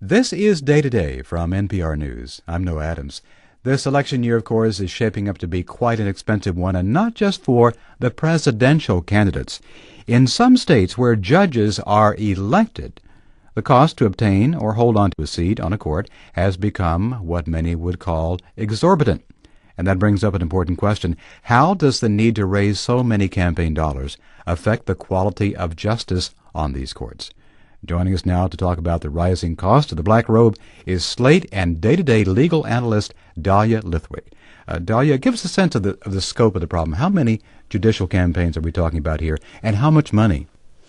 This is Day to Day from NPR News. I'm Noah Adams. This election year, of course, is shaping up to be quite an expensive one, and not just for the presidential candidates. In some states where judges are elected, the cost to obtain or hold on to a seat on a court has become what many would call exorbitant. And that brings up an important question. How does the need to raise so many campaign dollars affect the quality of justice on these courts? Joining us now to talk about the rising cost of the black robe is Slate and day-to-day legal analyst Dahlia Lithwick. Dahlia, give us a sense of the scope of the problem. How many judicial campaigns are we talking about here, and how much money?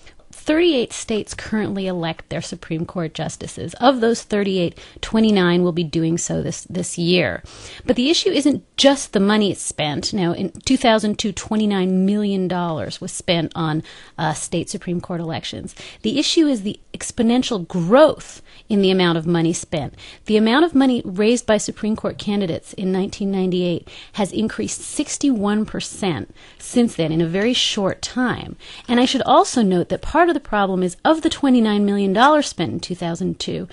38 states currently elect their Supreme Court justices. Of those 38, 29 will be doing so this year. But the issue isn't just the money spent. Now, in 2002, $29 million was spent on state Supreme Court elections. The issue is the exponential growth in the amount of money spent. The amount of money raised by Supreme Court candidates in 1998 has increased 61% since then in a very short time. And I should also note that part of the problem is, of the $29 million spent in 2002,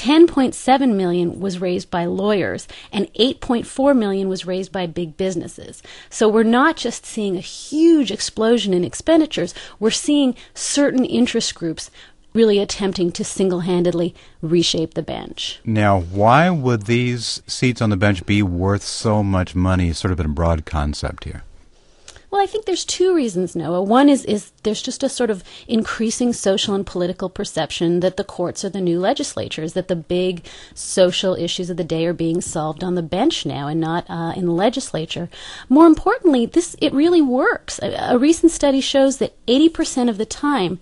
$10.7 million was raised by lawyers and $8.4 million was raised by big businesses. So we're not just seeing a huge explosion in expenditures, we're seeing certain interest groups really attempting to single-handedly reshape the bench. Now, why would these seats on the bench be worth so much money, sort of in a broad concept here? Well, I think there's two reasons, Noah. One is there's just a sort of increasing social and political perception that the courts are the new legislatures, that the big social issues of the day are being solved on the bench now and not in the legislature. More importantly, it really works. A recent study shows that 80% of the time,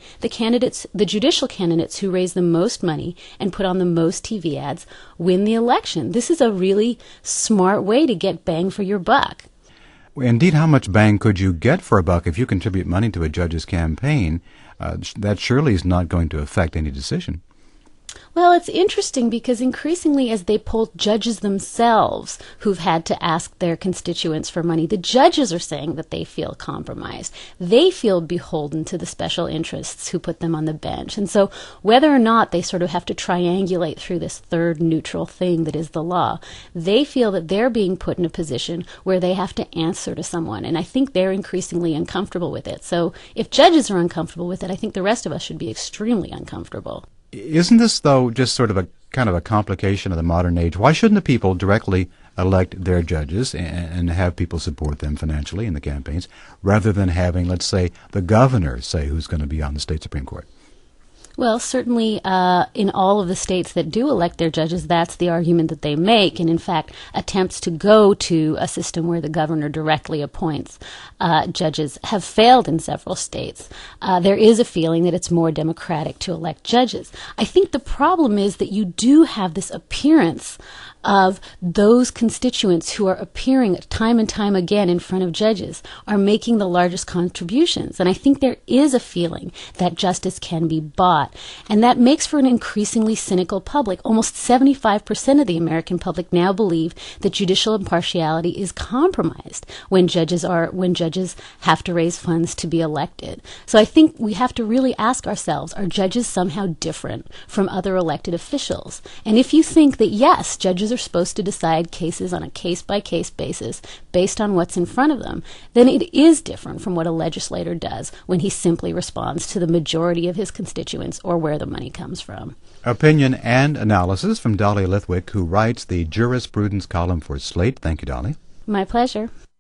the judicial candidates who raise the most money and put on the most TV ads win the election. This is a really smart way to get bang for your buck. Indeed, how much bang could you get for a buck if you contribute money to a judge's campaign? That surely is not going to affect any decision. Well, it's interesting because increasingly as they poll judges themselves who've had to ask their constituents for money, the judges are saying that they feel compromised. They feel beholden to the special interests who put them on the bench. And so whether or not they sort of have to triangulate through this third neutral thing that is the law, they feel that they're being put in a position where they have to answer to someone. And I think they're increasingly uncomfortable with it. So if judges are uncomfortable with it, I think the rest of us should be extremely uncomfortable. Isn't this, though, just sort of a kind of a complication of the modern age? Why shouldn't the people directly elect their judges and have people support them financially in the campaigns, rather than having, let's say, the governor say who's going to be on the state Supreme Court? Well, certainly in all of the states that do elect their judges, that's the argument that they make. And in fact, attempts to go to a system where the governor directly appoints judges have failed in several states. There is a feeling that it's more democratic to elect judges. I think the problem is that you do have this appearance of those constituents who are appearing time and time again in front of judges are making the largest contributions. And I think there is a feeling that justice can be bought. And that makes for an increasingly cynical public. Almost 75% of the American public now believe that judicial impartiality is compromised when judges have to raise funds to be elected. So I think we have to really ask ourselves, are judges somehow different from other elected officials? And if you think that yes, judges are supposed to decide cases on a case-by-case basis based on what's in front of them, then it is different from what a legislator does when he simply responds to the majority of his constituents or where the money comes from. Opinion and analysis from Dahlia Lithwick, who writes the jurisprudence column for Slate. Thank you, Dahlia. My pleasure.